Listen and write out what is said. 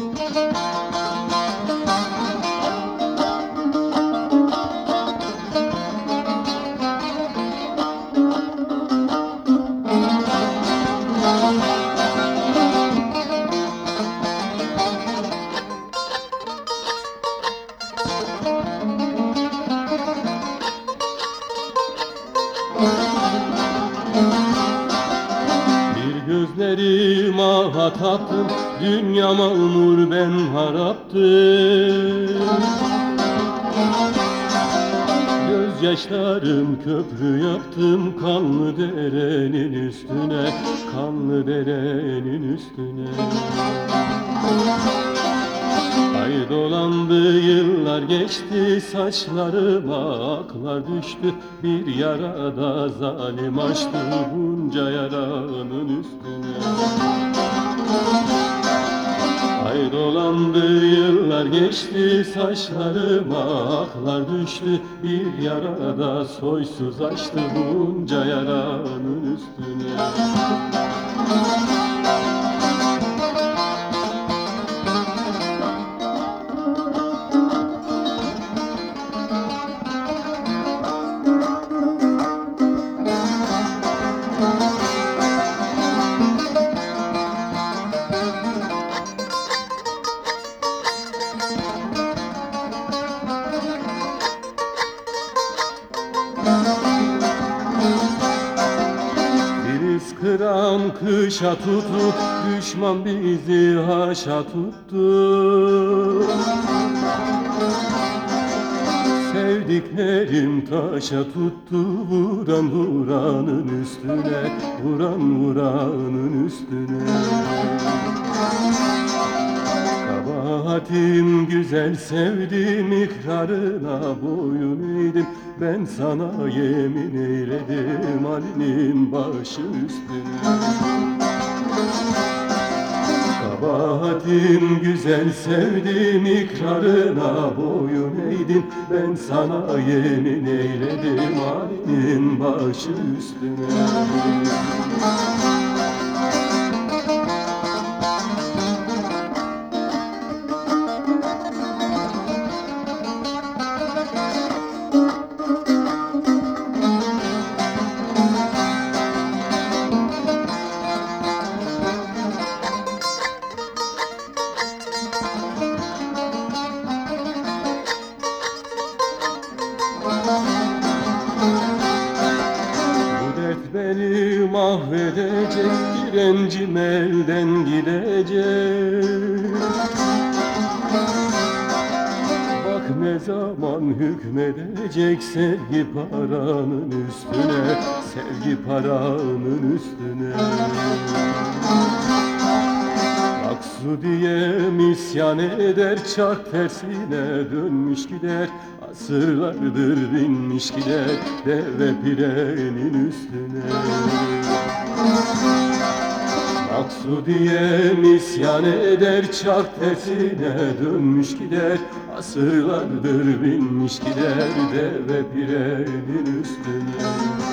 Gözlerim ahataptım, dünya mamur ben haraptım. Gözyaşlarım köprü yaptım, kanlı derenin üstüne, kanlı derenin üstüne. Ay dolandı, yıllar geçti, saçlarıma aklar düştü. Bir yarada zalim açtı bunca yaranın üstüne. Ay dolandı, yıllar geçti, saçlarıma aklar düştü. Bir yarada soysuz açtı bunca yaranın üstüne. Kıran kışa tuttu, düşman bizi haşa tuttu. Sevdiklerim taşa tuttu, vuran vuranın üstüne, vuran vuranın üstüne. Kabahatim güzel sevdim, ikrarına boyun eğdim. Ben sana yemin eyledim, Ali'nin başı üstüne. Kabahatim güzel sevdim, ikrarına boyun eğdim. Ben sana yemin eyledim, Ali'nin başı üstüne. Beni mahvedecek, direncim elden gidecek. Bak ne zaman hükmedecek sevgi paranın üstüne, sevgi paranın üstüne. Aksu diye misyan eder, çark tersine dönmüş gider. Asırlardır binmiş gider, deve pirenin üstüne. Aksu diye misyan eder, çark tersine dönmüş gider. Asırlardır binmiş gider, deve pirenin üstüne.